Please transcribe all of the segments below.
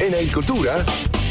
En agricultura,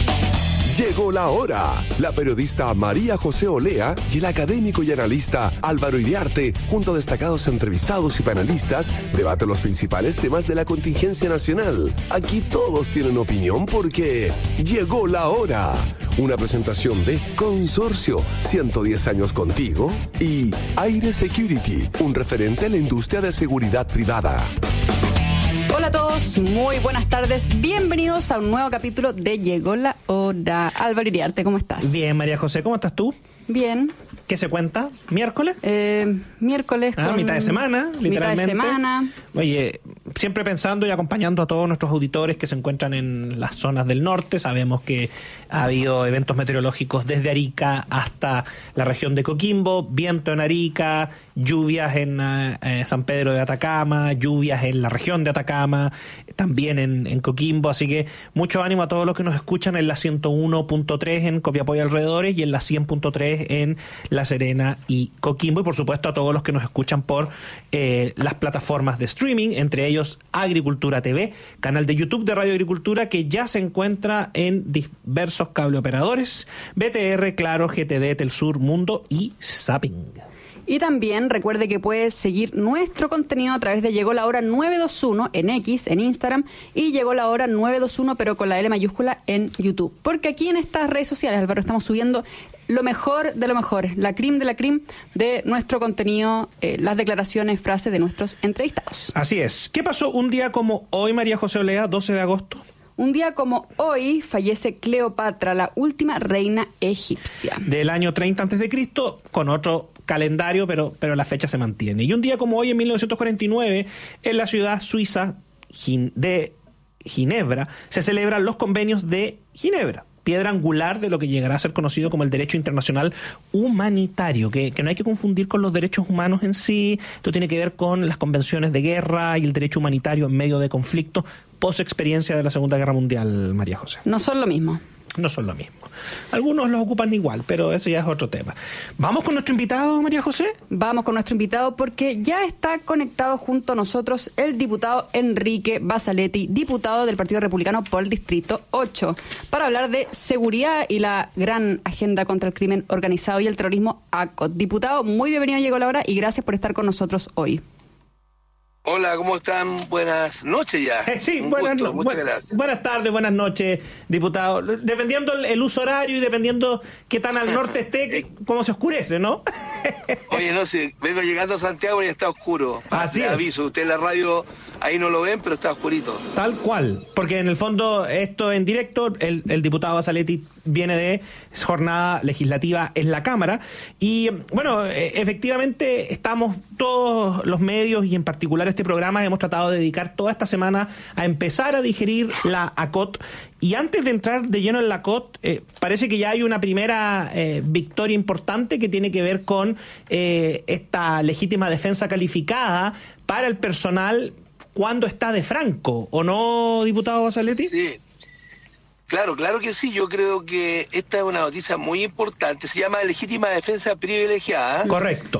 llegó la hora. La periodista María José Olea y el académico y analista Álvaro Iriarte, junto a destacados entrevistados y panelistas, debaten los principales temas de la contingencia nacional. Aquí todos tienen opinión porque llegó la hora. Una presentación de Consorcio, 110 años contigo, y Aire Security, un referente en la industria de seguridad privada. Hola a todos, muy buenas tardes. Bienvenidos a un nuevo capítulo de Llegó la Hora. Álvaro Iriarte, ¿cómo estás? Bien, María José, ¿cómo estás tú? Bien. ¿Qué se cuenta? ¿Miércoles? Miércoles. Mitad de semana, literalmente. Mitad de semana. Oye, siempre pensando y acompañando a todos nuestros auditores que se encuentran en las zonas del norte. Sabemos que ha habido eventos meteorológicos desde Arica hasta la región de Coquimbo, viento en Arica, lluvias en San Pedro de Atacama, lluvias en la región de Atacama, también en Coquimbo. Así que mucho ánimo a todos los que nos escuchan en la 101.3 en Copiapó y alrededores y en la 100.3 en La Serena y Coquimbo, y por supuesto a todos los que nos escuchan por las plataformas de streaming, entre ellos Agricultura TV, canal de YouTube de Radio Agricultura que ya se encuentra en diversos cableoperadores, BTR, Claro, GTD, Telsur, Mundo y Zapping. Y también recuerde que puedes seguir nuestro contenido a través de Llegó la Hora 921 en X, en Instagram, y Llegó la Hora 921, pero con la L mayúscula, en YouTube. Porque aquí en estas redes sociales, Álvaro, estamos subiendo lo mejor de lo mejor, la cream de la cream de nuestro contenido, las declaraciones, frases de nuestros entrevistados. Así es. ¿Qué pasó un día como hoy, María José Olea, 12 de agosto? Un día como hoy fallece Cleopatra, la última reina egipcia. Del año 30 a.C., con otro calendario, pero la fecha se mantiene. Y un día como hoy, en 1949, en la ciudad suiza de Ginebra, se celebran los convenios de Ginebra, piedra angular de lo que llegará a ser conocido como el derecho internacional humanitario, que no hay que confundir con los derechos humanos en sí. Esto tiene que ver con las convenciones de guerra y el derecho humanitario en medio de conflictos post experiencia de la Segunda Guerra Mundial, María José. No son lo mismo. No son lo mismo. Algunos los ocupan igual, pero eso ya es otro tema. ¿Vamos con nuestro invitado, María José? Vamos con nuestro invitado porque ya está conectado junto a nosotros el diputado Enrique Basaletti, diputado del Partido Republicano por el Distrito 8, para hablar de seguridad y la gran agenda contra el crimen organizado y el terrorismo ACOT. Diputado, muy bienvenido a Llegó la Hora y gracias por estar con nosotros hoy. Hola, ¿cómo están? Buenas noches ya. Sí, muchas gracias. Buenas tardes, buenas noches, diputado. Dependiendo el uso horario y dependiendo qué tan al norte esté, cómo se oscurece, ¿no? Oye, no sé, vengo llegando a Santiago y está oscuro. Así es. Aviso, usted en la radio ahí no lo ven, pero está oscurito. Tal cual, porque en el fondo esto en directo, el diputado Basaletti viene de jornada legislativa en la Cámara y bueno, efectivamente estamos todos los medios y en particular este programa hemos tratado de dedicar toda esta semana a empezar a digerir la ACOT. Y antes de entrar de lleno en la ACOT, parece que ya hay una primera victoria importante que tiene que ver con esta legítima defensa calificada para el personal cuando está de franco, ¿o no, diputado Basaletti? Sí, claro que sí. Yo creo que esta es una noticia muy importante. Se llama legítima defensa privilegiada. Correcto.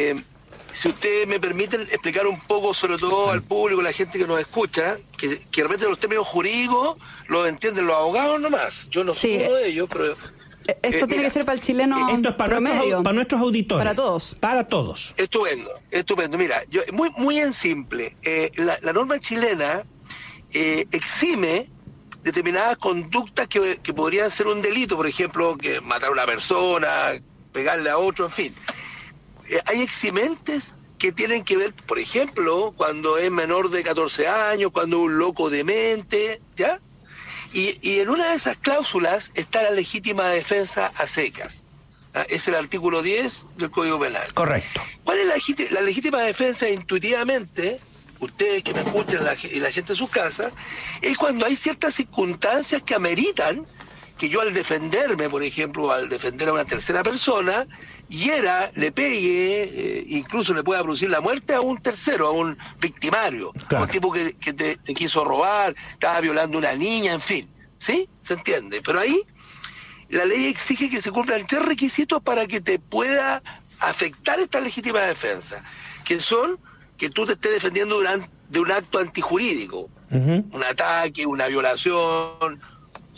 Si usted me permite explicar un poco, sobre todo al público, la gente que nos escucha, que realmente los términos jurídicos los entienden los abogados nomás. Yo no soy uno de ellos, pero... Esto tiene que ser para el chileno. Esto es para nuestros auditores. Para todos. Para todos. Estupendo. Mira, muy en simple. La norma chilena exime determinadas conductas que podrían ser un delito, por ejemplo, que matar a una persona, pegarle a otro, en fin. Hay eximentes que tienen que ver, por ejemplo, cuando es menor de 14 años, cuando es un loco demente, ¿ya? Y en una de esas cláusulas está la legítima defensa a secas. Es el artículo 10 del Código Penal. Correcto. ¿Cuál es la legítima defensa? Intuitivamente, ustedes que me escuchan y la gente en sus casas, es cuando hay ciertas circunstancias que ameritan que yo al defenderme, por ejemplo, al defender a una tercera persona, le pegue, incluso le pueda producir la muerte a un tercero, a un victimario, claro. A un tipo que te quiso robar, estaba violando a una niña, en fin, ¿sí? ¿Se entiende? Pero ahí la ley exige que se cumplan 3 requisitos para que te pueda afectar esta legítima defensa, que son que tú te estés defendiendo de un acto antijurídico, un ataque, una violación,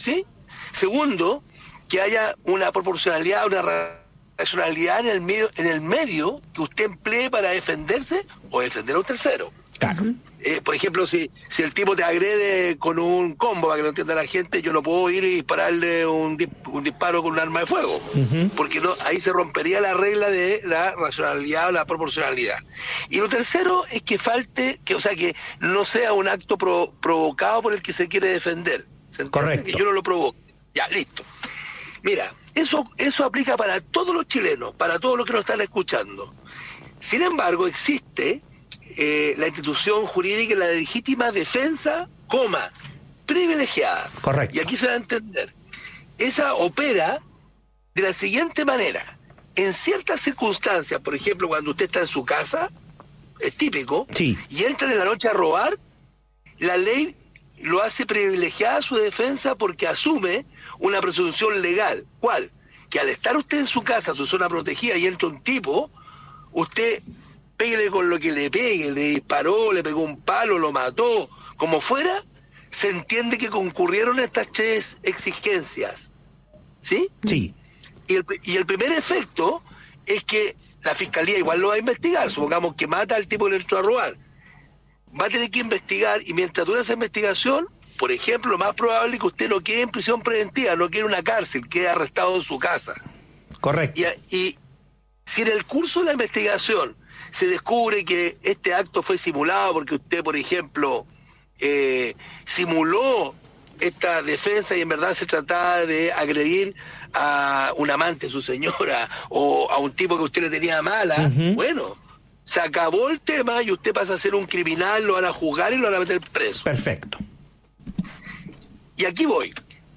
¿sí? Segundo, que haya una proporcionalidad, una racionalidad en el medio que usted emplee para defenderse o defender a un tercero. Claro. Por ejemplo, si el tipo te agrede con un combo, para que lo entienda la gente, yo no puedo ir y dispararle un disparo con un arma de fuego, porque no, ahí se rompería la regla de la racionalidad o la proporcionalidad. Y lo tercero es que que no sea un acto provocado por el que se quiere defender. ¿Se entiende? Correcto. Que yo no lo provoque. Ya, listo. Mira, eso aplica para todos los chilenos, para todos los que nos están escuchando. Sin embargo, existe la institución jurídica, la legítima defensa, privilegiada. Correcto. Y aquí se va a entender. Esa opera de la siguiente manera. En ciertas circunstancias, por ejemplo, cuando usted está en su casa, es típico, sí, y entran en la noche a robar, la ley lo hace privilegiada su defensa porque asume una presunción legal. ¿Cuál? Que al estar usted en su casa, su zona protegida, y entra un tipo, usted péguele con lo que le pegue, le disparó, le pegó un palo, lo mató, como fuera, se entiende que concurrieron estas 3 exigencias. ¿Sí? Sí. Y el primer efecto es que la fiscalía igual lo va a investigar. Supongamos que mata al tipo que le entró a robar. Va a tener que investigar, y mientras dura esa investigación, por ejemplo, lo más probable es que usted no quede en prisión preventiva, no quede en una cárcel, quede arrestado en su casa. Correcto. Y si en el curso de la investigación se descubre que este acto fue simulado porque usted, por ejemplo, simuló esta defensa y en verdad se trataba de agredir a un amante de su señora o a un tipo que usted le tenía mala, bueno, se acabó el tema y usted pasa a ser un criminal, lo van a juzgar y lo van a meter preso. Perfecto. Y aquí voy.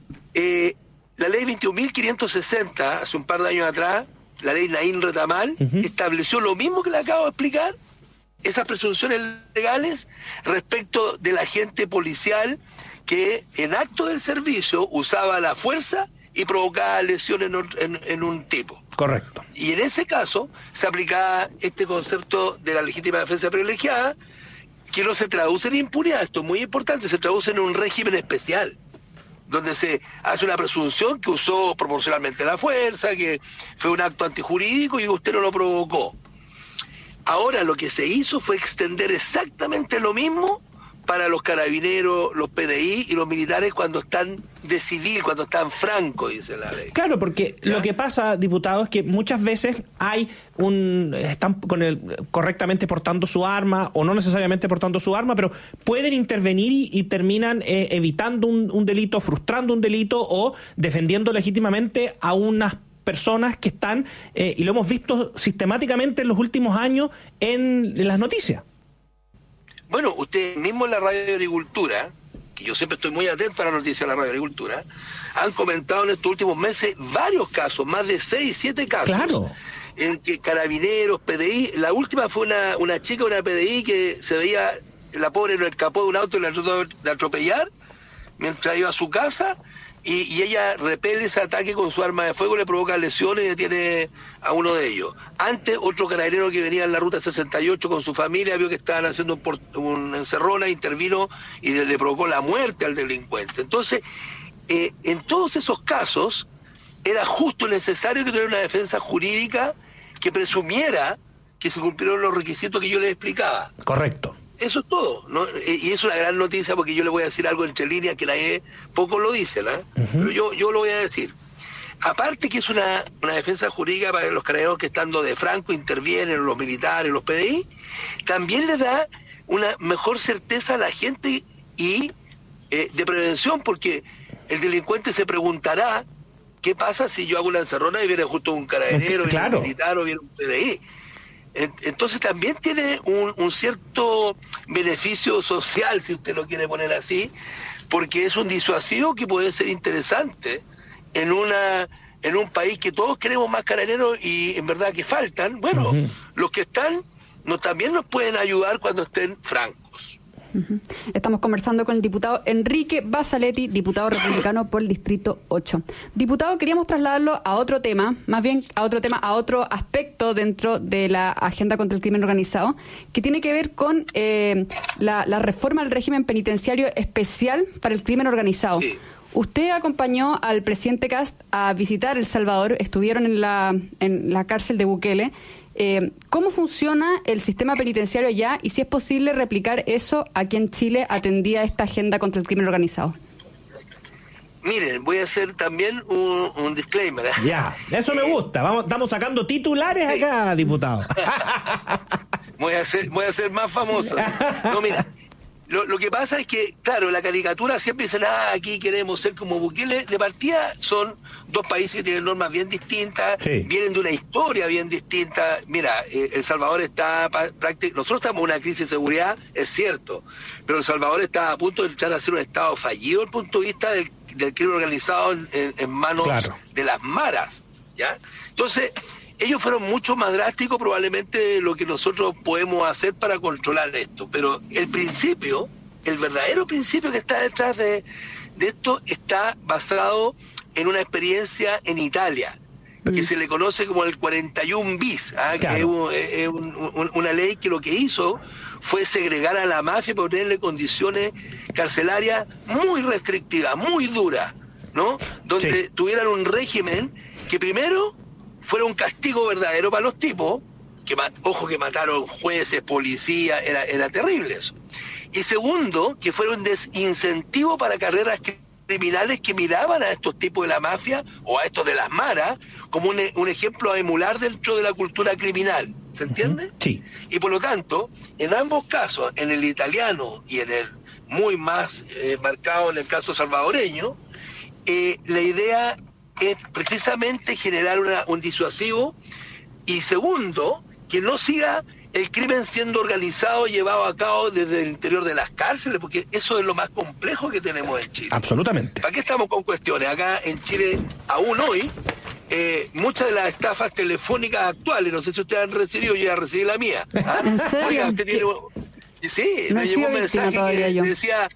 La ley 21.560, hace un par de años atrás, la ley Naín Retamal, estableció lo mismo que le acabo de explicar, esas presunciones legales respecto del agente policial que en acto del servicio usaba la fuerza y provocaba lesiones en un tipo. Correcto. Y en ese caso se aplicaba este concepto de la legítima defensa privilegiada, que no se traduce en impunidad, esto es muy importante, se traduce en un régimen especial, donde se hace una presunción que usó proporcionalmente la fuerza, que fue un acto antijurídico y usted no lo provocó. Ahora lo que se hizo fue extender exactamente lo mismo para los carabineros, los PDI y los militares cuando están de civil, cuando están francos, dice la ley. Claro, porque ¿ya? Lo que pasa, diputado, es que muchas veces están correctamente portando su arma, o no necesariamente portando su arma, pero pueden intervenir y terminan evitando un delito, frustrando un delito o defendiendo legítimamente a unas personas que están, y lo hemos visto sistemáticamente en los últimos años en las noticias. Bueno, usted mismo en la Radio Agricultura, que yo siempre estoy muy atento a la noticia de la Radio Agricultura, han comentado en estos últimos meses varios casos, más de 6, 7 casos. Claro. En que carabineros, PDI, la última fue una chica, una PDI, que se veía, la pobre en el capó de un auto y la trató de atropellar mientras iba a su casa, y ella repele ese ataque con su arma de fuego, le provoca lesiones y detiene a uno de ellos. Antes, otro carabinero que venía en la ruta 68 con su familia, vio que estaban haciendo una encerrona, intervino y le provocó la muerte al delincuente. Entonces, en todos esos casos, era justo y necesario que tuviera una defensa jurídica que presumiera que se cumplieron los requisitos que yo les explicaba. Correcto. Eso es todo, ¿no? Y es una gran noticia, porque yo le voy a decir algo entre líneas que nadie poco lo dice, ¿no? Pero yo lo voy a decir. Aparte que es una defensa jurídica para los carabineros que estando de franco intervienen, los militares, los PDI, también le da una mejor certeza a la gente y de prevención, porque el delincuente se preguntará qué pasa si yo hago una encerrona y viene justo un carabinero, claro, viene un militar o viene un PDI. Entonces también tiene un cierto beneficio social, si usted lo quiere poner así, porque es un disuasivo que puede ser interesante en un país que todos queremos más carabineros y en verdad que faltan. Bueno, los que están también nos pueden ayudar cuando estén francos. Estamos conversando con el diputado Enrique Basaletti, diputado republicano por el Distrito 8. Diputado, queríamos trasladarlo a otro tema, más bien a otro aspecto dentro de la agenda contra el crimen organizado, que tiene que ver con la reforma al régimen penitenciario especial para el crimen organizado. Sí. Usted acompañó al presidente Kast a visitar El Salvador, estuvieron en la cárcel de Bukele. ¿Cómo funciona el sistema penitenciario allá y si es posible replicar eso aquí en Chile atendida esta agenda contra el crimen organizado? Miren, voy a hacer también un disclaimer. Ya, eso me gusta. Estamos sacando titulares acá, diputado. Voy a ser más famoso. No, mira, lo que pasa es que, claro, la caricatura siempre dicen, aquí queremos ser como Bukele. De partida son dos países que tienen normas bien distintas, vienen de una historia bien distinta. Mira, El Salvador está prácticamente... Nosotros estamos en una crisis de seguridad, es cierto, pero El Salvador está a punto de echar a ser un Estado fallido desde el punto de vista del crimen organizado en manos de las maras, ¿ya? Entonces, ellos fueron mucho más drásticos probablemente de lo que nosotros podemos hacer para controlar esto, pero el verdadero principio que está detrás de esto está basado en una experiencia en Italia, que se le conoce como el 41 bis, que es una ley que lo que hizo fue segregar a la mafia para ponerle condiciones carcelarias muy restrictivas, muy duras, ¿no? Donde tuvieran un régimen que primero fuera un castigo verdadero para los tipos, que mataron jueces, policías, era terrible eso. Y segundo, que fuera un desincentivo para carreras criminales que miraban a estos tipos de la mafia o a estos de las maras como un ejemplo a emular dentro de la cultura criminal. ¿Se entiende? Sí. Y por lo tanto, en ambos casos, en el italiano y en el muy más marcado en el caso salvadoreño, la idea es precisamente generar un disuasivo y segundo, que no siga el crimen siendo organizado y llevado a cabo desde el interior de las cárceles, porque eso es lo más complejo que tenemos en Chile. Absolutamente. ¿Para qué estamos con cuestiones? Acá en Chile, aún hoy, muchas de las estafas telefónicas actuales, no sé si ustedes han recibido, yo ya recibí la mía. ¿En serio? Oiga, usted tiene... Sí, me llegó un mensaje que decía...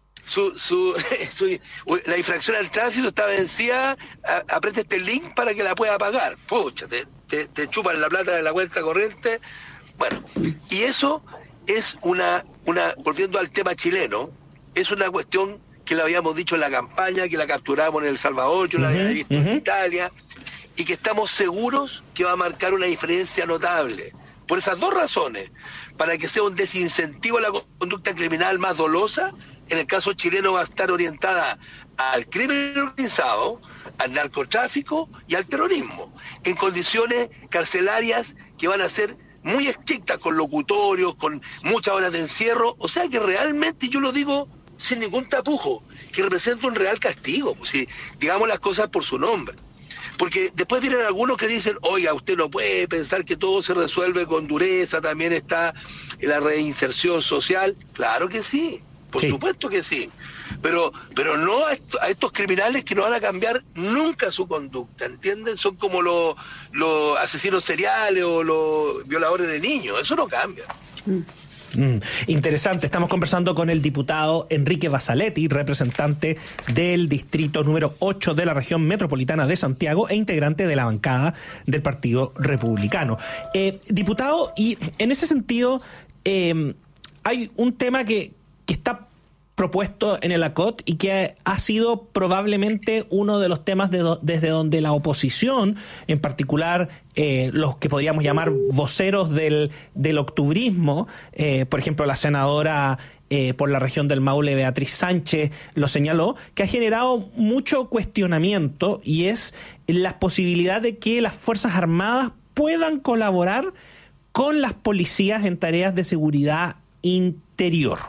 la infracción al tránsito está vencida, apriete este link para que la pueda pagar. Pucha, te chupan la plata de la cuenta corriente. Bueno, y eso es volviendo al tema chileno, es una cuestión que le habíamos dicho en la campaña, que la capturamos en El Salvador, yo la había visto en Italia, y que estamos seguros que va a marcar una diferencia notable. Por esas dos razones, para que sea un desincentivo a la conducta criminal más dolosa, en el caso chileno va a estar orientada al crimen organizado, al narcotráfico y al terrorismo, en condiciones carcelarias que van a ser muy estrictas, con locutorios, con muchas horas de encierro, o sea que realmente, yo lo digo sin ningún tapujo, que representa un real castigo, pues, si digamos las cosas por su nombre. Porque después vienen algunos que dicen, oiga, usted no puede pensar que todo se resuelve con dureza, también está la reinserción social. Claro que sí, por supuesto que sí, pero no a estos criminales que no van a cambiar nunca su conducta, ¿entienden? Son como los asesinos seriales o los violadores de niños, eso no cambia. Interesante, estamos conversando con el diputado Enrique Basaletti, representante del distrito número 8 de la región metropolitana de Santiago e integrante de la bancada del Partido Republicano. Diputado, y en ese sentido hay un tema que está propuesto en el ACOT y que ha sido probablemente uno de los temas desde donde la oposición, en particular los que podríamos llamar voceros del octubrismo, por ejemplo la senadora por la región del Maule, Beatriz Sánchez, lo señaló, que ha generado mucho cuestionamiento, y es la posibilidad de que las Fuerzas Armadas puedan colaborar con las policías en tareas de seguridad interior.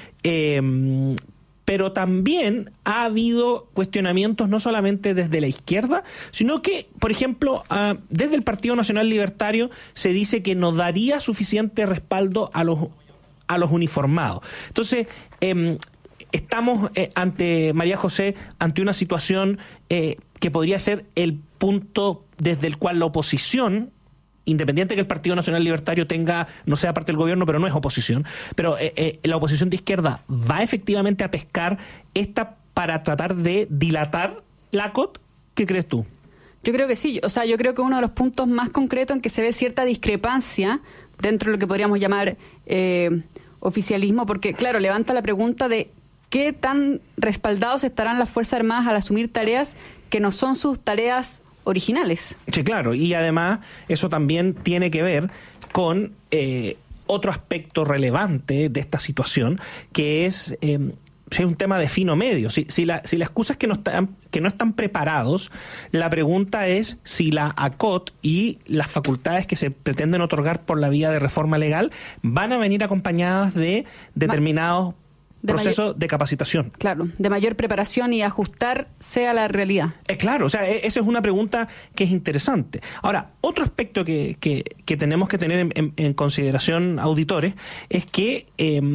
Pero también ha habido cuestionamientos no solamente desde la izquierda, sino que, por ejemplo, desde el Partido Nacional Libertario se dice que no daría suficiente respaldo a los uniformados. Entonces, estamos María José, ante una situación que podría ser el punto desde el cual la oposición, independiente que el Partido Nacional Libertario no sea parte del gobierno, pero no es oposición, pero la oposición de izquierda va efectivamente a pescar esta para tratar de dilatar la ACOT. ¿Qué crees tú? Yo creo que sí, o sea, yo creo que uno de los puntos más concretos en que se ve cierta discrepancia dentro de lo que podríamos llamar oficialismo, porque claro, levanta la pregunta de qué tan respaldados estarán las Fuerzas Armadas al asumir tareas que no son sus tareas originales. Sí, claro, y además eso también tiene que ver con otro aspecto relevante de esta situación, que es un tema de fino medio. Si la excusa es que no están preparados, la pregunta es si la ACOT y las facultades que se pretenden otorgar por la vía de reforma legal van a venir acompañadas de determinados procesos de capacitación. Claro, de mayor preparación y ajustarse a la realidad. Claro, o sea, esa es una pregunta que es interesante. Ahora, otro aspecto que tenemos que tener en consideración, auditores, es que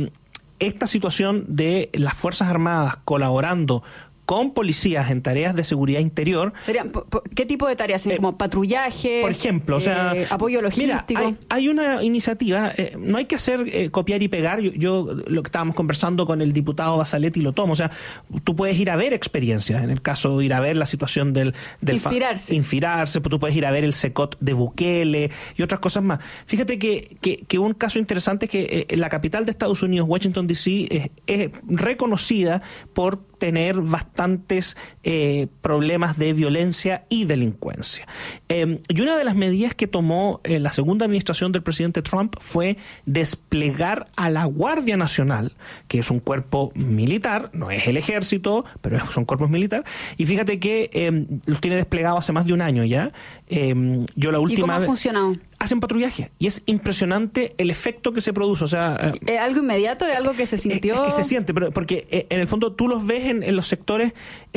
esta situación de las Fuerzas Armadas colaborando con policías en tareas de seguridad interior. ¿Qué tipo de tareas? ¿Como patrullaje? Por ejemplo, apoyo logístico. Mira, hay una iniciativa, no hay que hacer copiar y pegar. Yo lo que estábamos conversando con el diputado Basaletti lo tomo. O sea, tú puedes ir a ver experiencias. En el caso de ir a ver la situación del inspirarse, tú puedes ir a ver el SECOT de Bukele y otras cosas más. Fíjate que un caso interesante es que la capital de Estados Unidos, Washington D.C., es reconocida por tener bastantes problemas de violencia y delincuencia. Y una de las medidas que tomó la segunda administración del presidente Trump fue desplegar a la Guardia Nacional, que es un cuerpo militar, no es el ejército, pero es un cuerpo militar, y fíjate que los tiene desplegados hace más de un año ya. Yo la última ¿Y cómo ha funcionado? Hacen patrullaje y es impresionante el efecto que se produce. O sea, ¿es algo inmediato? ¿Es algo que se sintió? Es que se siente, pero porque en el fondo tú los ves en los sectores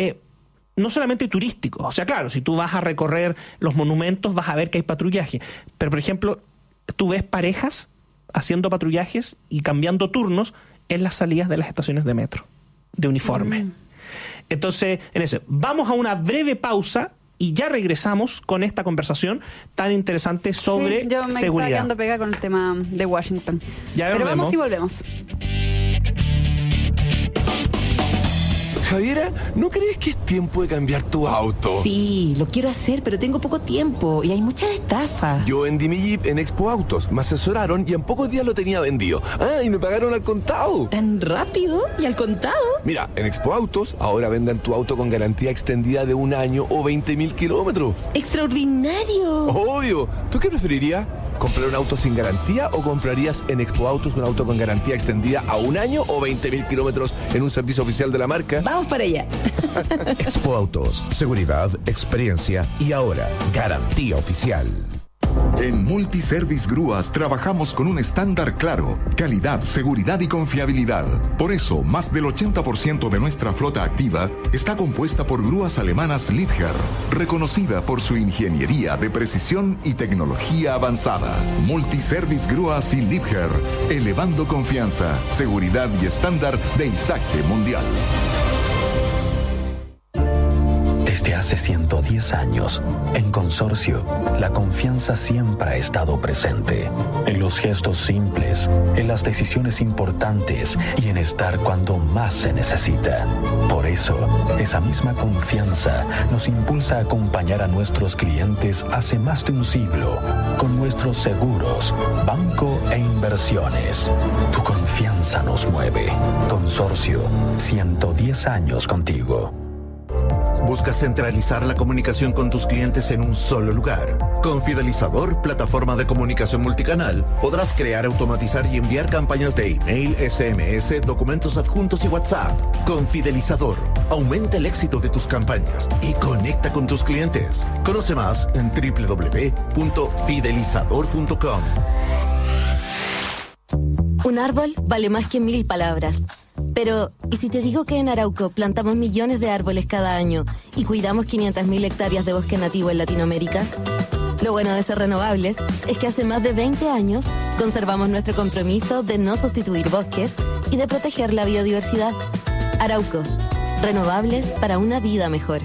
no solamente turísticos. O sea, claro, si tú vas a recorrer los monumentos vas a ver que hay patrullaje, pero por ejemplo tú ves parejas haciendo patrullajes y cambiando turnos en las salidas de las estaciones de metro de uniforme. Entonces, vamos a una breve pausa y ya regresamos con esta conversación tan interesante sobre yo me seguridad. Estaba quedando pegada con el tema de Washington. Ya Pero vamos y volvemos. Javiera, ¿no crees que es tiempo de cambiar tu auto? Sí, lo quiero hacer, pero tengo poco tiempo y hay muchas estafas. Yo vendí mi Jeep en Expo Autos, me asesoraron y en pocos días lo tenía vendido. Y me pagaron al contado. ¿Tan rápido? ¿Y al contado? Mira, en Expo Autos ahora venden tu auto con garantía extendida de 1 año o 20.000 kilómetros. ¡Extraordinario! Obvio. ¿Tú qué preferirías? ¿Comprar un auto sin garantía o comprarías en Expo Autos un auto con garantía extendida a 1 año o 20.000 kilómetros en un servicio oficial de la marca? Vamos para allá. Expo Autos, seguridad, experiencia y ahora garantía oficial. En Multiservice Grúas trabajamos con un estándar claro: calidad, seguridad y confiabilidad. Por eso, más del 80% de nuestra flota activa está compuesta por grúas alemanas Liebherr, reconocida por su ingeniería de precisión y tecnología avanzada. Multiservice Grúas y Liebherr, elevando confianza, seguridad y estándar de Isacte Mundial. Desde hace 110 años, en Consorcio, la confianza siempre ha estado presente. En los gestos simples, en las decisiones importantes y en estar cuando más se necesita. Por eso, esa misma confianza nos impulsa a acompañar a nuestros clientes hace más de un siglo con nuestros seguros, banco e inversiones. Tu confianza nos mueve. Consorcio, 110 años contigo. ¿Buscas centralizar la comunicación con tus clientes en un solo lugar? Con Fidelizador, plataforma de comunicación multicanal, podrás crear, automatizar y enviar campañas de email, SMS, documentos adjuntos y WhatsApp. Con Fidelizador, aumenta el éxito de tus campañas y conecta con tus clientes. Conoce más en www.fidelizador.com. Un árbol vale más que 1000 palabras. Pero, ¿y si te digo que en Arauco plantamos millones de árboles cada año y cuidamos 500.000 hectáreas de bosque nativo en Latinoamérica? Lo bueno de ser renovables es que hace más de 20 años conservamos nuestro compromiso de no sustituir bosques y de proteger la biodiversidad. Arauco, renovables para una vida mejor.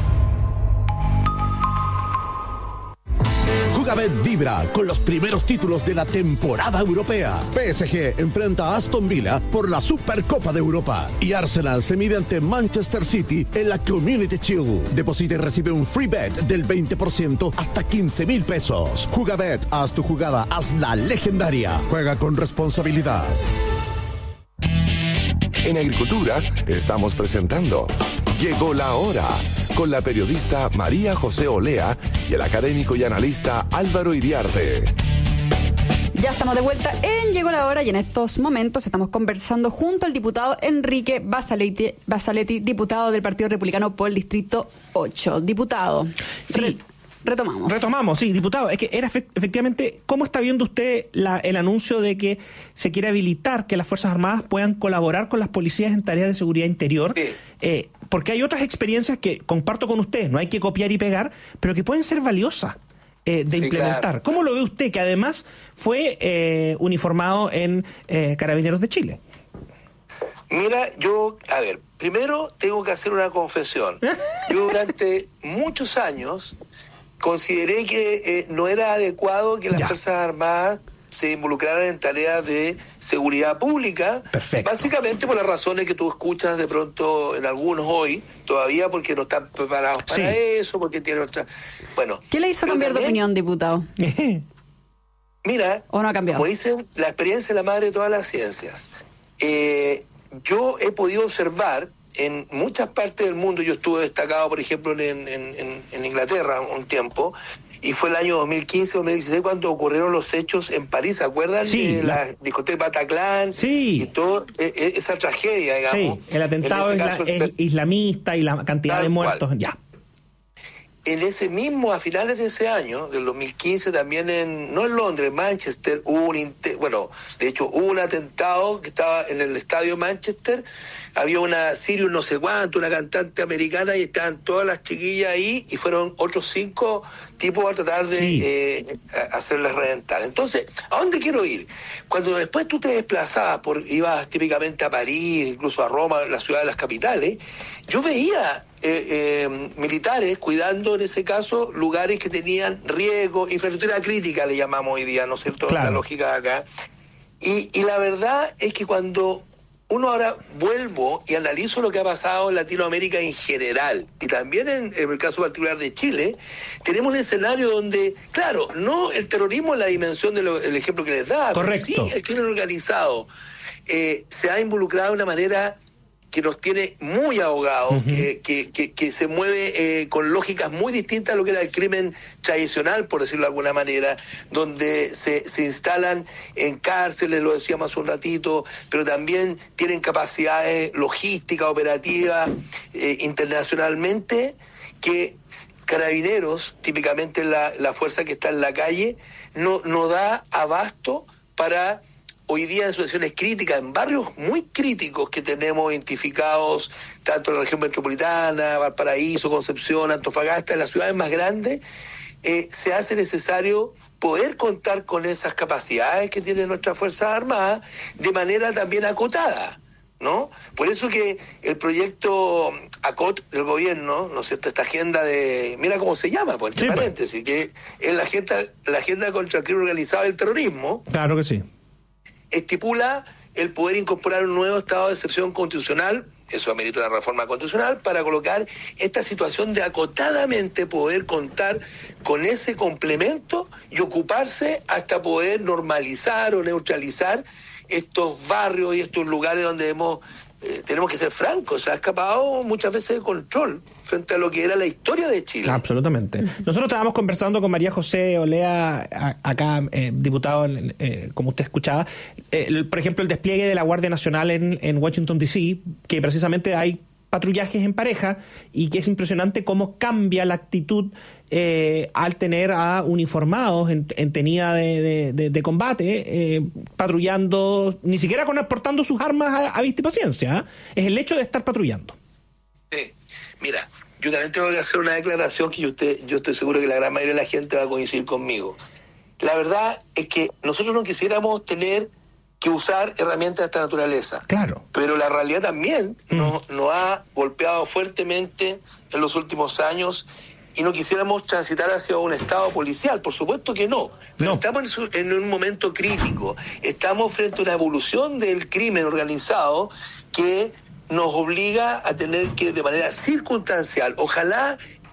Jugabet vibra con los primeros títulos de la temporada europea. PSG enfrenta a Aston Villa por la Supercopa de Europa y Arsenal se mide ante Manchester City en la Community Shield. Deposita y recibe un free bet del 20% hasta 15,000 pesos. Jugabet, haz tu jugada, hazla legendaria. Juega con responsabilidad. En Agricultura estamos presentando Llegó la Hora, con la periodista María José Olea y el académico y analista Álvaro Iriarte. Ya estamos de vuelta en Llegó la Hora y en estos momentos estamos conversando junto al diputado Enrique Basaletti, diputado del Partido Republicano por el Distrito 8. Diputado, sí. Retomamos, sí, diputado. Es que era efectivamente, ¿cómo está viendo usted el anuncio de que se quiere habilitar que las Fuerzas Armadas puedan colaborar con las policías en tareas de seguridad interior? Sí. Porque hay otras experiencias que comparto con usted, no hay que copiar y pegar, pero que pueden ser valiosas de implementar. Claro. ¿Cómo lo ve usted, que además fue uniformado en Carabineros de Chile? Mira, primero tengo que hacer una confesión. Yo durante muchos años consideré que no era adecuado que las Fuerzas Armadas se involucraran en tareas de seguridad pública. Perfecto. Básicamente por las razones que tú escuchas de pronto en algunos hoy, todavía porque no están preparados para eso, porque tienen otra... Bueno. ¿Qué le hizo cambiar de opinión, diputado? Mira, ¿o no ha cambiado? Como dicen, la experiencia es la madre de todas las ciencias. Yo he podido observar en muchas partes del mundo, yo estuve destacado, por ejemplo, en Inglaterra un tiempo, y fue el año 2015-2016 cuando ocurrieron los hechos en París, ¿se acuerdan? Sí. De la discoteca Bataclan, sí, y toda esa tragedia, digamos. Sí, el atentado islamista y la cantidad de muertos, En ese mismo, a finales de ese año, del 2015, también no en Londres, en Manchester, hubo un atentado que estaba en el estadio Manchester. Había una Sirius no sé cuánto, una cantante americana, y estaban todas las chiquillas ahí, y fueron otros 5 tipos a tratar de hacerles reventar. Entonces, ¿a dónde quiero ir? Cuando después tú te desplazabas, ibas típicamente a París, incluso a Roma, la ciudad de las capitales, yo veía militares cuidando, en ese caso, lugares que tenían riesgo, infraestructura crítica le llamamos hoy día, ¿no es cierto? Claro. La lógica de acá. Y la verdad es que cuando uno ahora vuelvo y analizo lo que ha pasado en Latinoamérica en general, y también en el caso particular de Chile, tenemos un escenario donde, claro, no el terrorismo en la dimensión del ejemplo que les da, correcto, pero sí el crimen organizado se ha involucrado de una manera que nos tiene muy ahogados, que se mueve con lógicas muy distintas a lo que era el crimen tradicional, por decirlo de alguna manera, donde se instalan en cárceles, lo decíamos hace un ratito, pero también tienen capacidades logísticas, operativas, internacionalmente, que Carabineros, típicamente la fuerza que está en la calle, no da abasto para... Hoy día en situaciones críticas, en barrios muy críticos que tenemos identificados, tanto en la región metropolitana, Valparaíso, Concepción, Antofagasta, en las ciudades más grandes, se hace necesario poder contar con esas capacidades que tienen nuestras Fuerzas Armadas de manera también acotada, ¿no? Por eso que el proyecto ACOT del gobierno, ¿no es cierto?, esta agenda de... Mira cómo se llama, pues, entre paréntesis, que es la agenda contra el crimen organizado y el terrorismo. Claro que sí. Estipula el poder incorporar un nuevo estado de excepción constitucional, eso amerita una reforma constitucional, para colocar esta situación de acotadamente poder contar con ese complemento y ocuparse hasta poder normalizar o neutralizar estos barrios y estos lugares donde tenemos que ser francos, se ha escapado muchas veces de control frente a lo que era la historia de Chile. Absolutamente. Nosotros estábamos conversando con María José Olea, acá, diputado, como usted escuchaba, por ejemplo, el despliegue de la Guardia Nacional en Washington, D.C., que precisamente hay patrullajes en pareja y que es impresionante cómo cambia la actitud al tener a uniformados en tenida de combate, patrullando, ni siquiera portando sus armas a vista y paciencia, es el hecho de estar patrullando. Sí, mira, yo también tengo que hacer una declaración que yo estoy seguro que la gran mayoría de la gente va a coincidir conmigo. La verdad es que nosotros no quisiéramos tener que usar herramientas de esta naturaleza. Claro. Pero la realidad también nos ha golpeado fuertemente en los últimos años y no quisiéramos transitar hacia un estado policial. Por supuesto que no. Pero estamos en un momento crítico. Estamos frente a una evolución del crimen organizado que nos obliga a tener que, de manera circunstancial, ojalá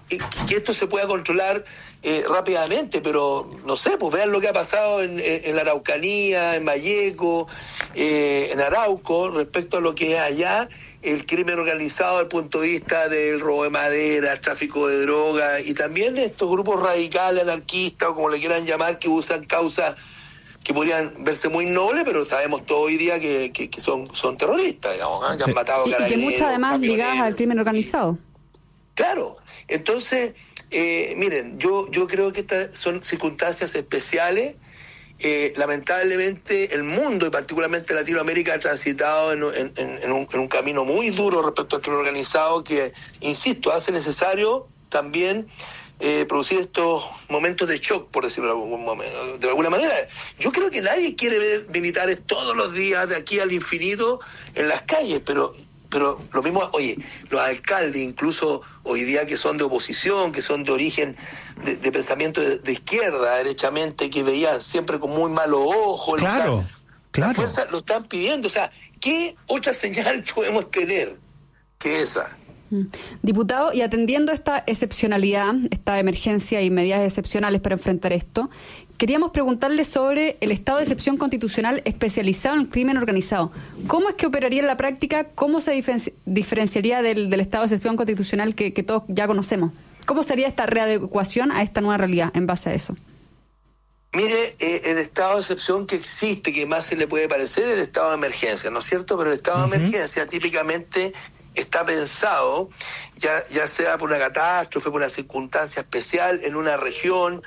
que esto se pueda controlar rápidamente, pero no sé, pues vean lo que ha pasado en la Araucanía, en Malleco, en Arauco, respecto a lo que es allá el crimen organizado desde el punto de vista del robo de madera, el tráfico de drogas, y también estos grupos radicales, anarquistas, o como le quieran llamar, que usan causas que podrían verse muy nobles, pero sabemos todo hoy día que son terroristas, digamos, que han matado carabineros. Y que muchas además ligadas al crimen organizado. Claro, entonces, miren, yo creo que estas son circunstancias especiales. Lamentablemente el mundo y particularmente Latinoamérica ha transitado en un camino muy duro respecto al crimen organizado que, insisto, hace necesario también producir estos momentos de shock, por decirlo de alguna manera. Yo creo que nadie quiere ver militares todos los días de aquí al infinito en las calles, pero lo mismo, oye, los alcaldes, incluso hoy día que son de oposición, que son de origen de pensamiento de izquierda, derechamente, que veían siempre con muy malos ojos. Claro, o sea, claro. La fuerza lo están pidiendo. O sea, ¿qué otra señal podemos tener que esa? Diputado, y atendiendo esta excepcionalidad, esta emergencia y medidas excepcionales para enfrentar esto, queríamos preguntarle sobre el estado de excepción constitucional especializado en el crimen organizado. ¿Cómo es que operaría en la práctica? ¿Cómo se diferenciaría del estado de excepción constitucional que todos ya conocemos? ¿Cómo sería esta readecuación a esta nueva realidad en base a eso? Mire, el estado de excepción que existe, que más se le puede parecer, el estado de emergencia, ¿no es cierto? Pero el estado de emergencia típicamente está pensado, ya sea por una catástrofe, por una circunstancia especial en una región,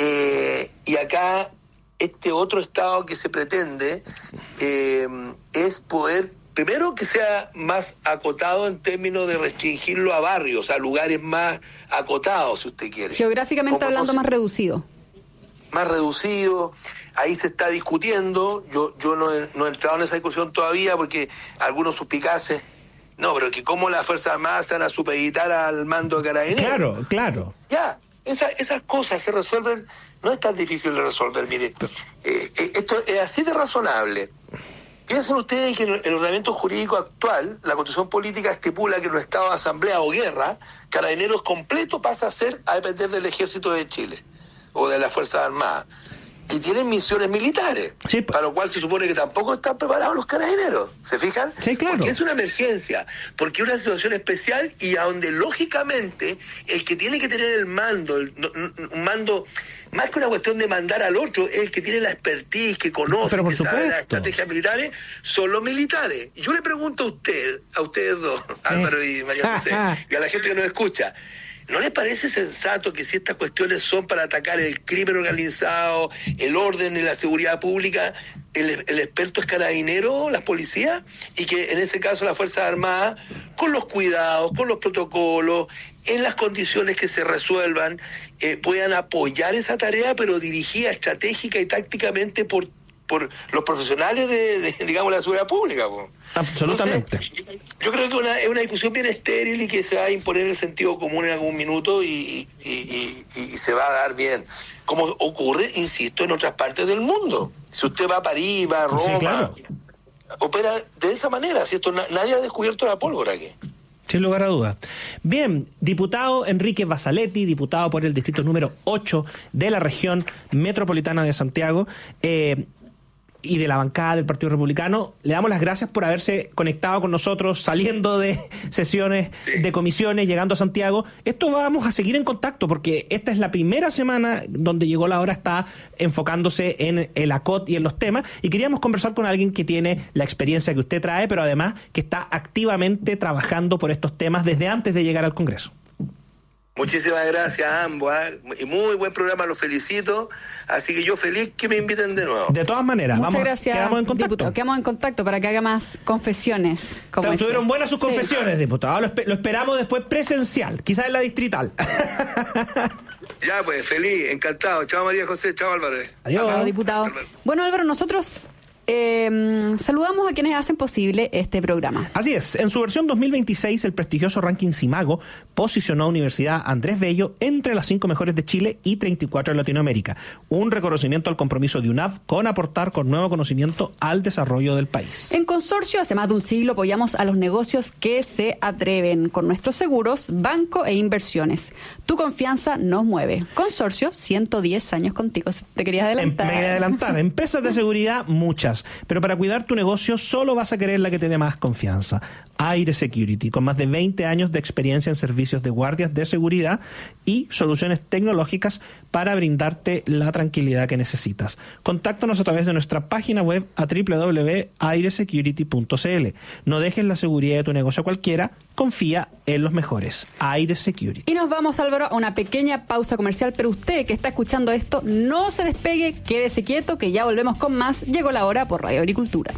y acá este otro estado que se pretende es poder, primero, que sea más acotado en términos de restringirlo a barrios, a lugares más acotados, si usted quiere. Geográficamente hablando, más reducido. Más reducido. Ahí se está discutiendo. Yo no he entrado en esa discusión todavía porque algunos suspicaces. No, pero que cómo las Fuerzas Armadas se van a supeditar al mando de Carabineros. Claro. Ya, esas cosas se resuelven, no es tan difícil de resolver, mire. Esto es así de razonable. Piensen ustedes que en el ordenamiento jurídico actual, la Constitución Política estipula que en un estado de asamblea o guerra, Carabineros completo pasa a depender del Ejército de Chile o de las Fuerzas Armadas. Y tienen misiones militares, sí, para lo cual se supone que tampoco están preparados los carabineros. ¿Se fijan? Sí, claro. Porque es una emergencia, porque es una situación especial y a donde lógicamente el que tiene que tener el mando, un mando, más que una cuestión de mandar al otro, es el que tiene la expertise, que conoce, que sabe las estrategias militares, son los militares. Y yo le pregunto a ustedes dos, Álvaro y María José, y a la gente que nos escucha, ¿no les parece sensato que si estas cuestiones son para atacar el crimen organizado, el orden y la seguridad pública, el experto es Carabinero, las policías, y que en ese caso las Fuerzas Armadas, con los cuidados, con los protocolos, en las condiciones que se resuelvan, puedan apoyar esa tarea, pero dirigida estratégica y tácticamente por los profesionales de la seguridad pública? Absolutamente. Entonces, yo creo que es una discusión bien estéril y que se va a imponer el sentido común en algún minuto y se va a dar bien. Como ocurre, insisto, en otras partes del mundo. Si usted va a París, va a Roma, sí, claro, opera de esa manera. ¿Cierto? Nadie ha descubierto la pólvora aquí. Sin lugar a dudas. Bien, diputado Enrique Basaletti, diputado por el distrito número 8 de la región metropolitana de Santiago, y de la bancada del Partido Republicano, le damos las gracias por haberse conectado con nosotros, saliendo de sesiones de comisiones, llegando a Santiago. Esto vamos a seguir en contacto, porque esta es la primera semana donde Llegó la Hora está enfocándose en el ACOT y en los temas, y queríamos conversar con alguien que tiene la experiencia que usted trae, pero además que está activamente trabajando por estos temas desde antes de llegar al Congreso. Muchísimas gracias a ambos, y muy buen programa, los felicito, así que yo feliz que me inviten de nuevo. De todas maneras, muchas gracias, quedamos en contacto. Diputado, quedamos en contacto para que haga más confesiones. Tuvieron buenas sus confesiones, diputado, lo esperamos después presencial, quizás en la distrital. Ya pues, feliz, encantado. Chao María José, chao Álvaro. Adiós. Chao, diputado. Bueno, Álvaro, nosotros saludamos a quienes hacen posible este programa. Así es, en su versión 2026, el prestigioso ranking Simago posicionó a Universidad Andrés Bello entre las 5 mejores de Chile y 34 de Latinoamérica. Un reconocimiento al compromiso de UNAV con aportar con nuevo conocimiento al desarrollo del país. En Consorcio, hace más de un siglo apoyamos a los negocios que se atreven con nuestros seguros, banco e inversiones. Tu confianza nos mueve. Consorcio, 110 años contigo. ¿Te querías adelantar? Me quería adelantar. Empresas de seguridad, muchas. Pero para cuidar tu negocio solo vas a querer la que te dé más confianza. Aire Security, con más de 20 años de experiencia en servicios de guardias de seguridad y soluciones tecnológicas para brindarte la tranquilidad que necesitas. Contáctanos a través de nuestra página web a www.airesecurity.cl. No dejes la seguridad de tu negocio a cualquiera, confía en los mejores. Aire Security. Y nos vamos, Álvaro, a una pequeña pausa comercial, pero usted que está escuchando esto, no se despegue, quédese quieto, que ya volvemos con más. Llegó la hora por Radio Agricultura.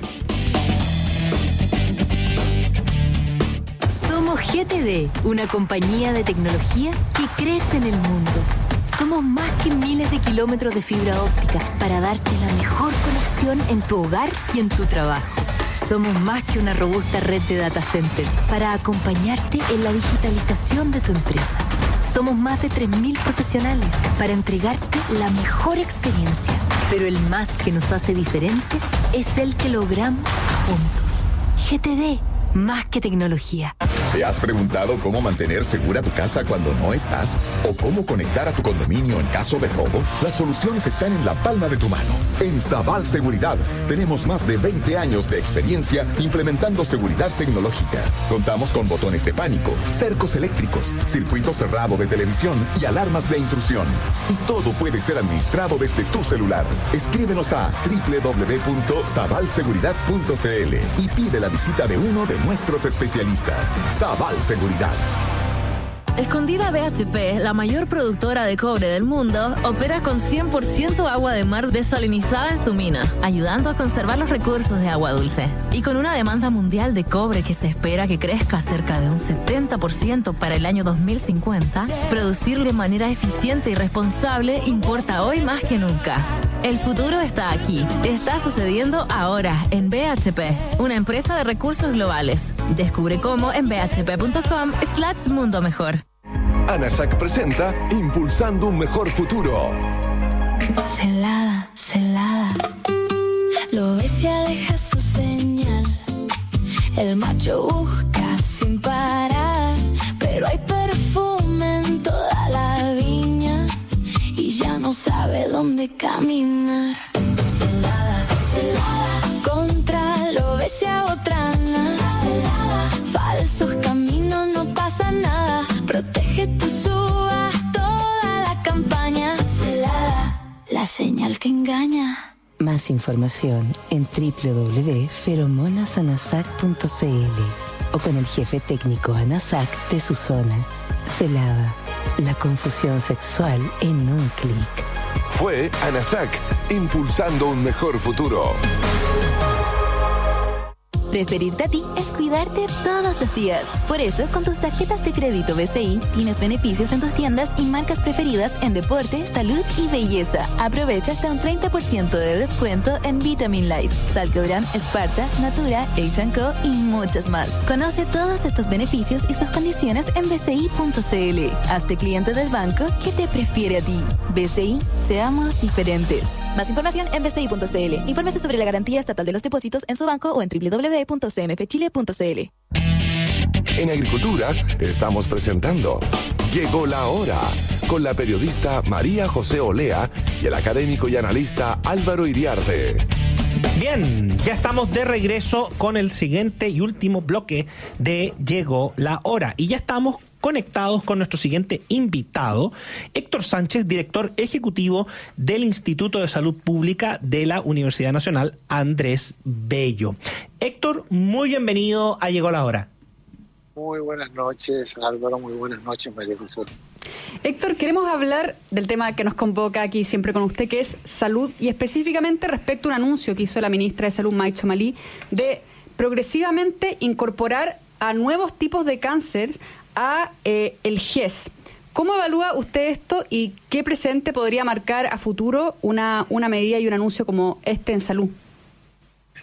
Somos GTD, una compañía de tecnología que crece en el mundo. Somos más que miles de kilómetros de fibra óptica para darte la mejor conexión en tu hogar y en tu trabajo. Somos más que una robusta red de data centers para acompañarte en la digitalización de tu empresa. Somos más de 3.000 profesionales para entregarte la mejor experiencia. Pero el más que nos hace diferentes es el que logramos juntos. GTD, más que tecnología. ¿Te has preguntado cómo mantener segura tu casa cuando no estás? ¿O cómo conectar a tu condominio en caso de robo? Las soluciones están en la palma de tu mano. En Sabal Seguridad tenemos más de 20 años de experiencia implementando seguridad tecnológica. Contamos con botones de pánico, cercos eléctricos, circuito cerrado de televisión y alarmas de intrusión. Y todo puede ser administrado desde tu celular. Escríbenos a www.sabalseguridad.cl y pide la visita de uno de nuestros especialistas. Sabal Seguridad. Escondida BHP, la mayor productora de cobre del mundo, opera con 100% agua de mar desalinizada en su mina, ayudando a conservar los recursos de agua dulce. Y con una demanda mundial de cobre que se espera que crezca cerca de un 70% para el año 2050, producir de manera eficiente y responsable importa hoy más que nunca. El futuro está aquí. Está sucediendo ahora en BHP, una empresa de recursos globales. Descubre cómo en bhp.com/mundo mejor. ANASAC presenta Impulsando un Mejor Futuro. Celada, celada. Lo ves y aleja su señal. El macho busca sin parar, pero hay perfume en toda la viña y ya no sabe dónde caminar. Celada, celada. Contra lo ves y a otra nada. Celada. Falsos caminos, no pasa nada. Protege tus uvas, toda la campaña. Celada, la señal que engaña. Más información en www.feromonasanasac.cl o con el jefe técnico ANASAC de su zona. Celada, la confusión sexual en un clic. Fue ANASAC, impulsando un mejor futuro. Preferirte a ti es cuidarte todos los días. Por eso, con tus tarjetas de crédito BCI, tienes beneficios en tus tiendas y marcas preferidas en deporte, salud y belleza. Aprovecha hasta un 30% de descuento en Vitamin Life, Salcobran, Sparta, Natura, H&Co y muchas más. Conoce todos estos beneficios y sus condiciones en bci.cl. Hazte cliente del banco que te prefiere a ti. BCI, seamos diferentes. Más información en bci.cl. Infórmese sobre la garantía estatal de los depósitos en su banco o en www.cmfchile.cl. En Agricultura estamos presentando Llegó la Hora con la periodista María José Olea y el académico y analista Álvaro Iriarte. Bien, ya estamos de regreso con el siguiente y último bloque de Llegó la Hora y ya estamos conectados con nuestro siguiente invitado, Héctor Sánchez, director ejecutivo del Instituto de Salud Pública de la Universidad Nacional Andrés Bello. Héctor, muy bienvenido a Llegó la Hora. Muy buenas noches, Álvaro, muy buenas noches, María José. Héctor, queremos hablar del tema que nos convoca aquí siempre con usted, que es salud, y específicamente respecto a un anuncio que hizo la ministra de Salud, Maicho Malí, de progresivamente incorporar a nuevos tipos de cáncer a el GES. ¿Cómo evalúa usted esto y qué presente podría marcar a futuro una medida y un anuncio como este en salud?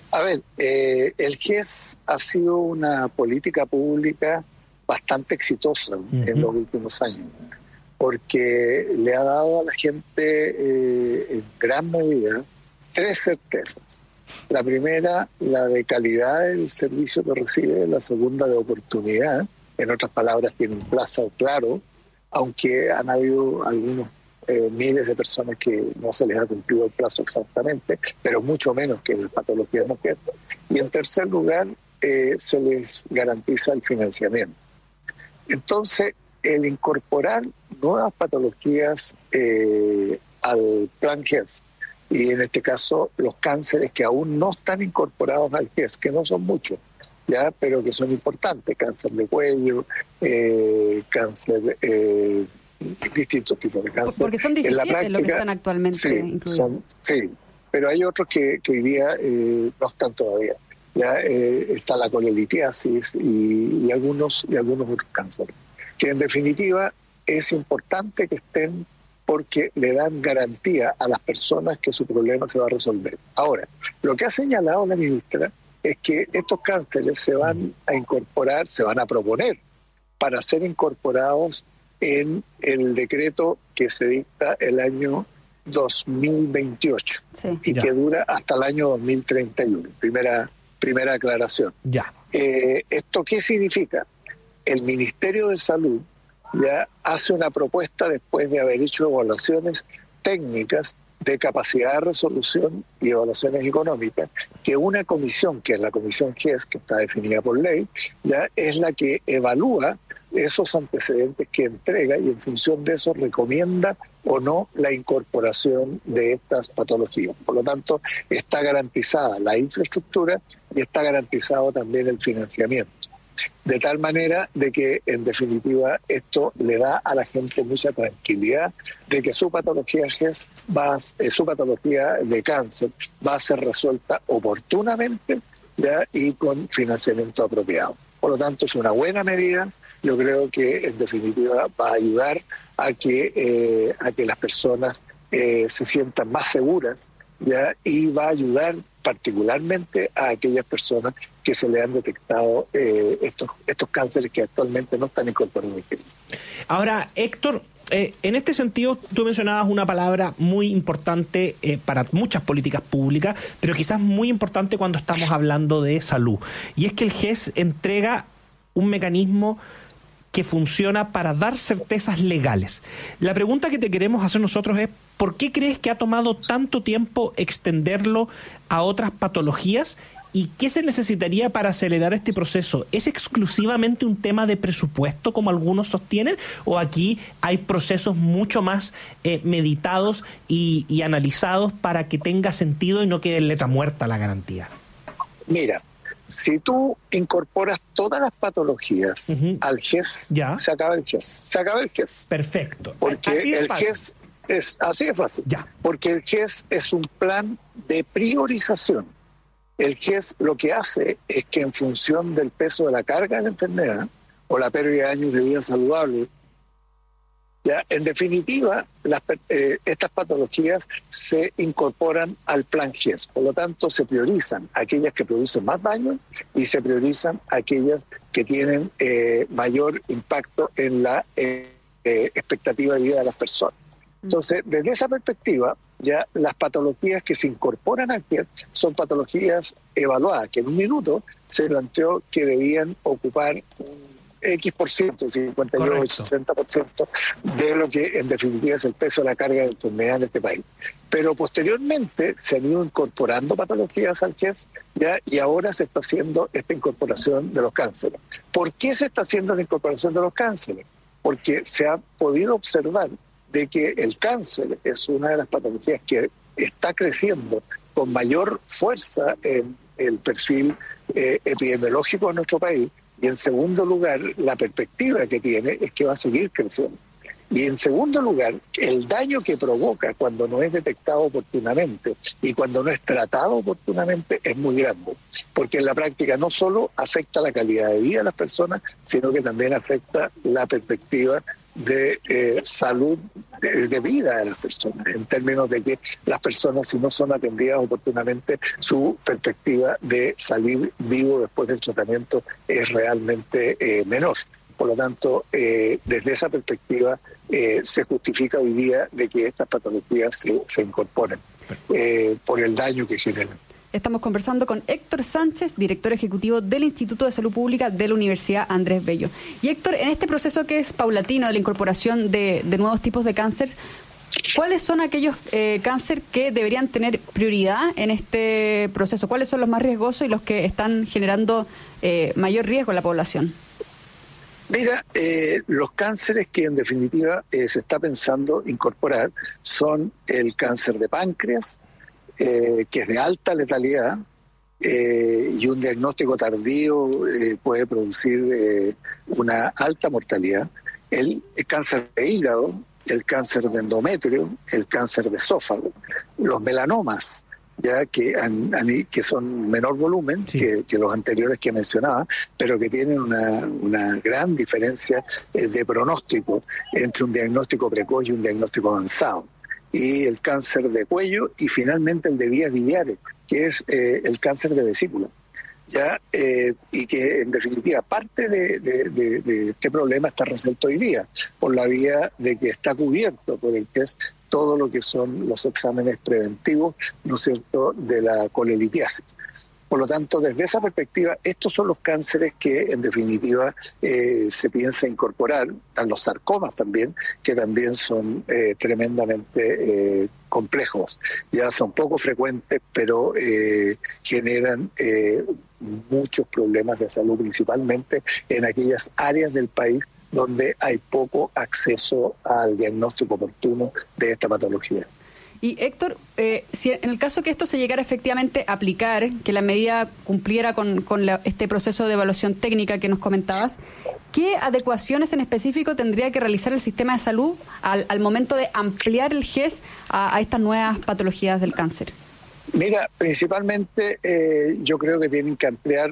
A ver, el GES ha sido una política pública bastante exitosa en los últimos años, porque le ha dado a la gente en gran medida 3 certezas. La primera, la de calidad del servicio que recibe; la segunda, de oportunidad. En otras palabras, tiene un plazo claro, aunque han habido algunos miles de personas que no se les ha cumplido el plazo exactamente, pero mucho menos que las patologías no quieren. Y en tercer lugar, se les garantiza el financiamiento. Entonces, el incorporar nuevas patologías al plan GES, y en este caso los cánceres que aún no están incorporados al GES, que no son muchos, ya, pero que son importantes: cáncer de cuello, cáncer, distintos tipos de cáncer. Porque son 17 los que están actualmente incluidos. Sí, pero hay otros que hoy día no están todavía. Ya está la colelitiasis y algunos otros cánceres, que en definitiva es importante que estén, porque le dan garantía a las personas que su problema se va a resolver. Ahora, lo que ha señalado la ministra es que estos cánceres se van a incorporar, se van a proponer para ser incorporados en el decreto que se dicta el año 2028 y que dura hasta el año 2031. Primera aclaración. ¿Esto qué significa? El Ministerio de Salud ya hace una propuesta, después de haber hecho evaluaciones técnicas de capacidad de resolución y evaluaciones económicas, que una comisión, que es la comisión GES, que está definida por ley, ya es la que evalúa esos antecedentes que entrega, y en función de eso recomienda o no la incorporación de estas patologías. Por lo tanto, está garantizada la infraestructura y está garantizado también el financiamiento. De tal manera de que, en definitiva, esto le da a la gente mucha tranquilidad de que su patología GES su patología de cáncer va a ser resuelta oportunamente, ¿ya? Y con financiamiento apropiado. Por lo tanto, es una buena medida. Yo creo que, en definitiva, va a ayudar a que las personas se sientan más seguras, ¿ya? Y va a ayudar particularmente a aquellas personas que se le han detectado estos cánceres que actualmente no están incorporados. Ahora, Héctor, en este sentido, tú mencionabas una palabra muy importante para muchas políticas públicas, pero quizás muy importante cuando estamos hablando de salud, y es que el GES entrega un mecanismo que funciona para dar certezas legales. La pregunta que te queremos hacer nosotros es: ¿por qué crees que ha tomado tanto tiempo extenderlo a otras patologías? ¿Y qué se necesitaría para acelerar este proceso? ¿Es exclusivamente un tema de presupuesto, como algunos sostienen? ¿O aquí hay procesos mucho más meditados y analizados para que tenga sentido y no quede en letra muerta la garantía? Mira, si tú incorporas todas las patologías al GES, se acaba el GES. Se acaba el GES. Perfecto. Porque el GES es así de fácil. Porque el GES es un plan de priorización. El GES lo que hace es que, en función del peso de la carga de la enfermedad o la pérdida de años de vida saludable, ya, en definitiva, estas patologías se incorporan al plan GES. Por lo tanto, se priorizan aquellas que producen más daño y se priorizan aquellas que tienen mayor impacto en la expectativa de vida de las personas. Entonces, desde esa perspectiva, ya las patologías que se incorporan al GES son patologías evaluadas, que en un minuto se planteó que debían ocupar un X%, 58, 60% de lo que en definitiva es el peso de la carga de enfermedad en este país. Pero posteriormente se han ido incorporando patologías al GES, ¿ya? Y ahora se está haciendo esta incorporación de los cánceres. ¿Por qué se está haciendo la incorporación de los cánceres? Porque se ha podido observar de que el cáncer es una de las patologías que está creciendo con mayor fuerza en el perfil epidemiológico de nuestro país. Y en segundo lugar, la perspectiva que tiene es que va a seguir creciendo. Y en segundo lugar, el daño que provoca cuando no es detectado oportunamente y cuando no es tratado oportunamente es muy grande. Porque en la práctica no solo afecta la calidad de vida de las personas, sino que también afecta la perspectiva de salud de vida de las personas, en términos de que las personas, si no son atendidas oportunamente, su perspectiva de salir vivo después del tratamiento es realmente menor. Por lo tanto, desde esa perspectiva se justifica hoy día de que estas patologías se incorporen por el daño que generan. Estamos conversando con Héctor Sánchez, director ejecutivo del Instituto de Salud Pública de la Universidad Andrés Bello. Y Héctor, en este proceso que es paulatino de la incorporación de nuevos tipos de cáncer, ¿cuáles son aquellos cáncer que deberían tener prioridad en este proceso? ¿Cuáles son los más riesgosos y los que están generando mayor riesgo en la población? Mira, los cánceres que en definitiva se está pensando incorporar son el cáncer de páncreas, que es de alta letalidad, y un diagnóstico tardío puede producir una alta mortalidad. El cáncer de hígado, el cáncer de endometrio, el cáncer de esófago, los melanomas, ya que son menor volumen que los anteriores que mencionaba, pero que tienen una gran diferencia de pronóstico entre un diagnóstico precoz y un diagnóstico avanzado. Y el cáncer de cuello y finalmente el de vías biliares, que es el cáncer de vesícula. Y que en definitiva parte de este problema está resuelto hoy día por la vía de que está cubierto por el que es todo lo que son los exámenes preventivos, ¿no es cierto?, de la colelitiasis. Por lo tanto, desde esa perspectiva, estos son los cánceres que en definitiva se piensa incorporar. Están los sarcomas también, que también son tremendamente complejos. Ya son poco frecuentes, pero generan muchos problemas de salud, principalmente en aquellas áreas del país donde hay poco acceso al diagnóstico oportuno de esta patología. Y Héctor, si en el caso que esto se llegara efectivamente a aplicar, que la medida cumpliera con este proceso de evaluación técnica que nos comentabas, ¿qué adecuaciones en específico tendría que realizar el sistema de salud al momento de ampliar el GES a estas nuevas patologías del cáncer? Mira, principalmente yo creo que tienen que ampliar,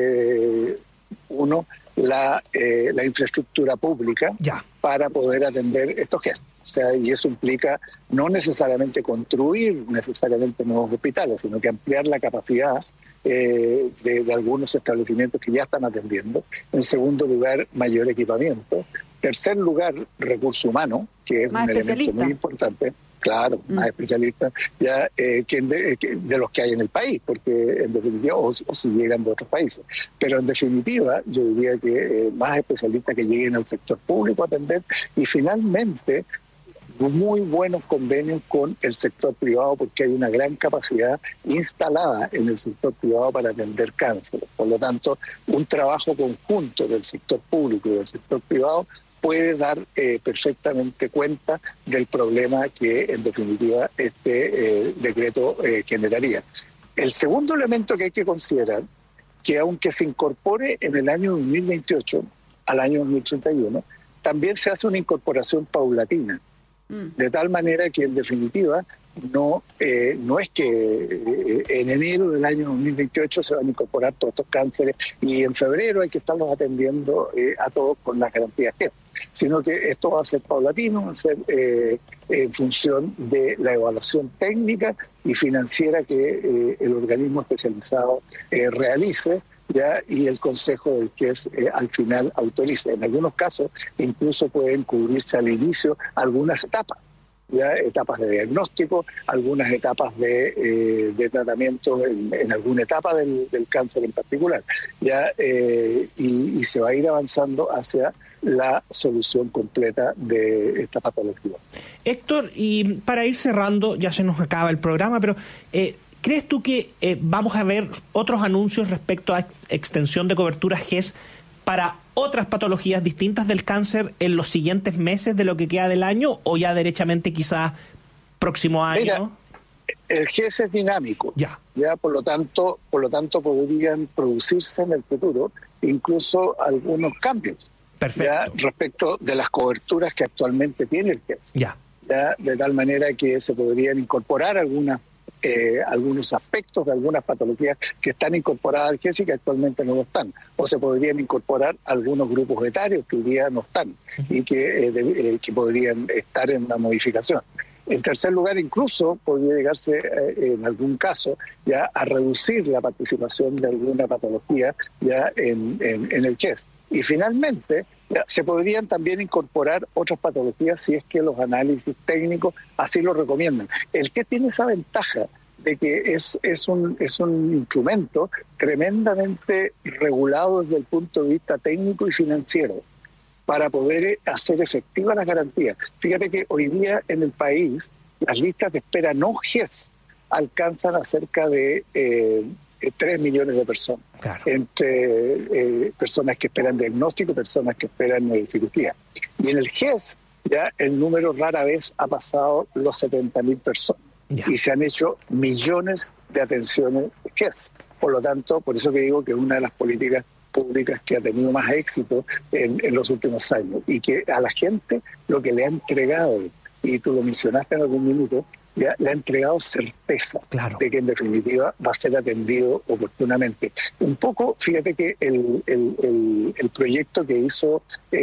la infraestructura pública para poder atender estos gestos. O sea, y eso implica no necesariamente construir necesariamente nuevos hospitales, sino que ampliar la capacidad de algunos establecimientos que ya están atendiendo. En segundo lugar, mayor equipamiento. Tercer lugar, recurso humano, que es un elemento muy importante. Claro, más especialistas de los que hay en el país, porque en definitiva, o si llegan de otros países. Pero en definitiva, yo diría que más especialistas que lleguen al sector público a atender, y finalmente muy buenos convenios con el sector privado, porque hay una gran capacidad instalada en el sector privado para atender cáncer. Por lo tanto, un trabajo conjunto del sector público y del sector privado puede dar perfectamente cuenta del problema que en definitiva este decreto generaría. El segundo elemento que hay que considerar, que aunque se incorpore en el año 2028 al año 2031, también se hace una incorporación paulatina, de tal manera que en definitiva no es que en enero del año 2028 se van a incorporar todos estos cánceres y en febrero hay que estarlos atendiendo a todos con las garantías que es, sino que esto va a ser paulatino, va a ser en función de la evaluación técnica y financiera que el organismo especializado realice, y el Consejo del QES al final autorice. En algunos casos incluso pueden cubrirse al inicio algunas etapas. Etapas de diagnóstico, algunas etapas de tratamiento en alguna etapa del cáncer en particular, y se va a ir avanzando hacia la solución completa de esta patología. Héctor, y para ir cerrando, ya se nos acaba el programa, pero ¿crees tú que vamos a ver otros anuncios respecto a extensión de cobertura GES para otras patologías distintas del cáncer en los siguientes meses de lo que queda del año, o ya derechamente quizás próximo año? Mira, el GES es dinámico, ya por lo tanto podrían producirse en el futuro incluso algunos cambios respecto de las coberturas que actualmente tiene el GES, de tal manera que se podrían incorporar algunas algunos aspectos de algunas patologías que están incorporadas al GES y que actualmente no lo están. O se podrían incorporar algunos grupos etarios que hoy día no están y que podrían estar en una modificación. En tercer lugar, incluso podría llegarse en algún caso ya a reducir la participación de alguna patología ya en el GES. Y finalmente, se podrían también incorporar otras patologías si es que los análisis técnicos así lo recomiendan. El GES tiene esa ventaja de que es un instrumento tremendamente regulado desde el punto de vista técnico y financiero para poder hacer efectivas las garantías. Fíjate que hoy día en el país las listas de espera no GES alcanzan a cerca de 3 millones de personas, claro, entre personas que esperan diagnóstico, personas que esperan cirugía. Y en el GES ya el número rara vez ha pasado los 70.000 personas. Ya. Y se han hecho millones de atenciones GES. Por lo tanto, por eso que digo que es una de las políticas públicas que ha tenido más éxito en los últimos años y que a la gente lo que le ha entregado, y tú lo mencionaste en algún minuto, le ha entregado certeza, claro, de que en definitiva va a ser atendido oportunamente. Un poco, fíjate que el proyecto que hizo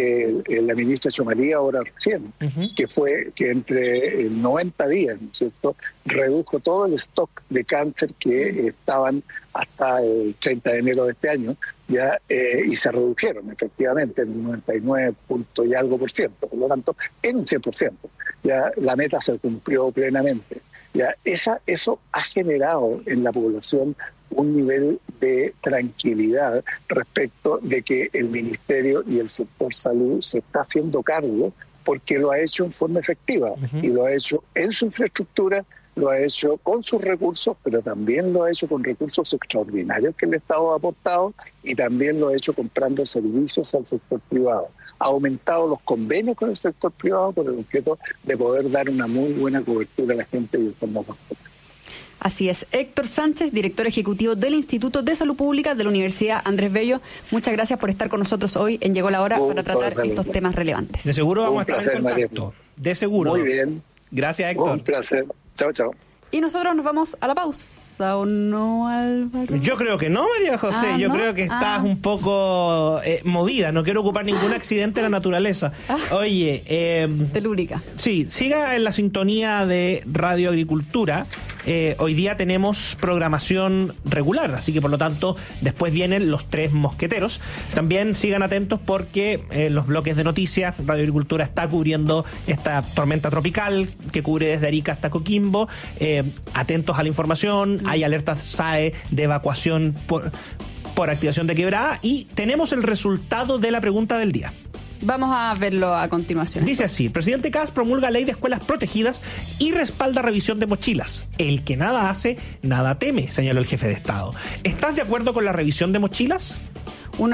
la ministra Chomaría ahora recién, que fue que entre 90 días, ¿no es cierto?, redujo todo el stock de cáncer que estaban hasta el 30 de enero de este año, ya y se redujeron efectivamente en un 99 punto y algo por ciento, por lo tanto, en un 100%. Ya la meta se cumplió plenamente. Ya eso ha generado en la población un nivel de tranquilidad respecto de que el Ministerio y el sector salud se está haciendo cargo porque lo ha hecho en forma efectiva y lo ha hecho en su infraestructura, lo ha hecho con sus recursos, pero también lo ha hecho con recursos extraordinarios que el Estado ha aportado y también lo ha hecho comprando servicios al sector privado. Ha aumentado los convenios con el sector privado con el objeto de poder dar una muy buena cobertura a la gente y de forma constante. Así es. Héctor Sánchez, director ejecutivo del Instituto de Salud Pública de la Universidad Andrés Bello. Muchas gracias por estar con nosotros hoy en Llegó la Hora para tratar estos temas relevantes. De seguro vamos a estar en contacto. María. De seguro. Muy bien. Gracias, Héctor. Un placer. Chao, chao. Y nosotros nos vamos a la pausa, ¿o no, Álvaro? Yo creo que no, María José. Yo creo que estás un poco movida. No quiero ocupar ningún accidente de la naturaleza. Oye, telúrica. Sí, siga en la sintonía de Radio Agricultura. Hoy día tenemos programación regular, así que por lo tanto después vienen los 3 mosqueteros. También sigan atentos porque los bloques de noticias, Radio Agricultura está cubriendo esta tormenta tropical que cubre desde Arica hasta Coquimbo. Atentos a la información, hay alertas SAE de evacuación por activación de quebrada y tenemos el resultado de la pregunta del día. Vamos a verlo a continuación. Dice así: el presidente Kast promulga ley de escuelas protegidas y respalda revisión de mochilas. El que nada hace, nada teme, señaló el jefe de Estado. ¿Estás de acuerdo con la revisión de mochilas? Un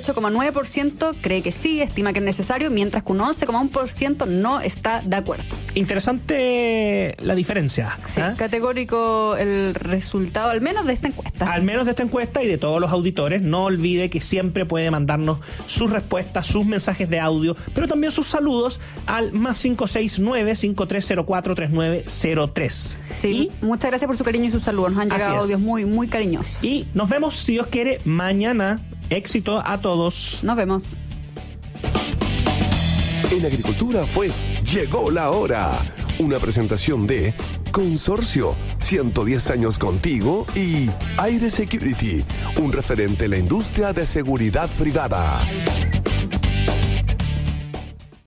88,9% cree que sí, estima que es necesario, mientras que un 11,1% no está de acuerdo. Interesante la diferencia. Sí, categórico el resultado, al menos de esta encuesta. Al menos de esta encuesta y de todos los auditores. No olvide que siempre puede mandarnos sus respuestas, sus mensajes de audio, pero también sus saludos al +569 5304 3903. Sí, y muchas gracias por su cariño y sus saludos. Nos han llegado audios muy, muy cariñosos. Y nos vemos, si Dios quiere, mañana. Éxito a todos. Nos vemos. En Agricultura fue Llegó la Hora. Una presentación de Consorcio, 110 años contigo, y Aire Security, un referente en la industria de seguridad privada.